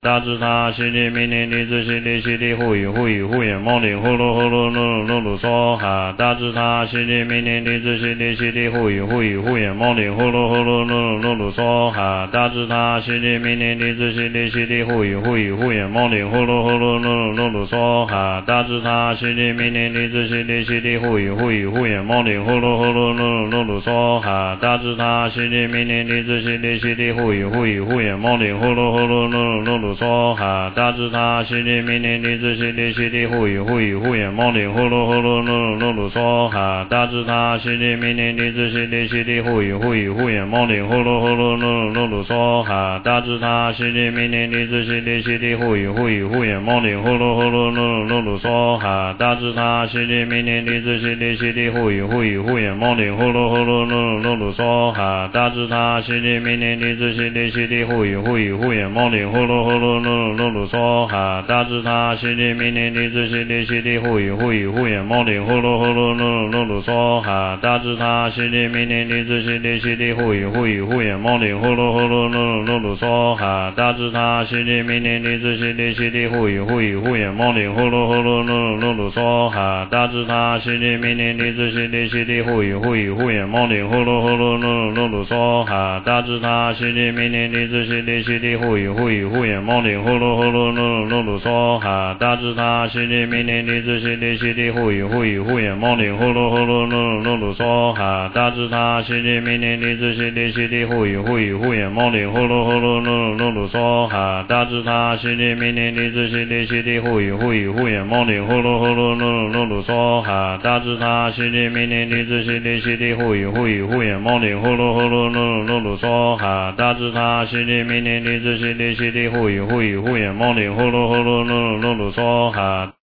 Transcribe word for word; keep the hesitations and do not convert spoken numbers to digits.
大智他悉地明年地智悉地悉地护语护语护眼梦顶呼噜呼噜噜噜噜噜梭哈。大智他悉地明年地智悉地悉地护语护语护眼梦顶呼噜呼噜噜噜噜噜梭哈。大智他悉地明年地智悉地悉地护语护语护眼梦顶呼噜呼噜噜噜噜噜梭哈。大智他悉地明年地智悉地悉地护语护语护眼梦顶呼噜呼噜噜噜噜梭哈。大智他悉地明年地智悉地悉地护语护语护眼梦顶呼噜呼噜噜噜噜梭哈。大智他悉地明年地智悉地悉地护语护语护眼梦顶呼噜呼噜噜噜噜梭哈。大智他悉地明年地智悉地悉地护语护语护眼梦顶呼噜呼噜噜噜噜梭哈。大智他悉地明年地智悉地悉地护语护语护眼梦顶呼噜呼噜噜噜噜梭哈。大智他悉地明年地智悉地悉地护语护语护眼梦顶呼噜呼噜噜噜噜梭哈。大智他悉地明年地智悉地悉地护语护语护眼梦顶呼噜呼噜噜噜噜梭哈。大智他悉地明年地智悉地悉地护语护语护眼梦顶呼噜呼噜噜噜噜梭哈。大智他悉地明年地智悉地悉地护语护语护眼梦顶呼噜呼噜噜噜噜梭哈。大智他悉地明年地智悉地悉地护语护语护眼梦顶呼噜呼噜噜噜噜梭哈。大智他悉地明年地智悉地悉地护语护语护眼梦顶呼噜呼噜噜噜噜梭哈。大智他悉地明年地智悉地悉地护语护语护眼梦顶呼噜呼噜噜噜噜梭哈。大智他悉地明年地智悉地悉地护语护语护眼梦顶呼噜呼噜噜噜噜梭哈。大智他悉地明年地智悉地悉地护语护语护眼梦顶呼噜呼噜噜噜噜梭哈。大智他悉地明年地智悉地悉地护语护语护眼梦顶呼噜呼噜噜噜噜梭哈。大智他悉地明年地智悉地悉地护语护语护眼梦顶呼噜呼噜噜噜噜梭哈。大智他悉地明年地智悉地悉地护语护语护眼梦顶呼噜呼噜噜噜噜梭哈。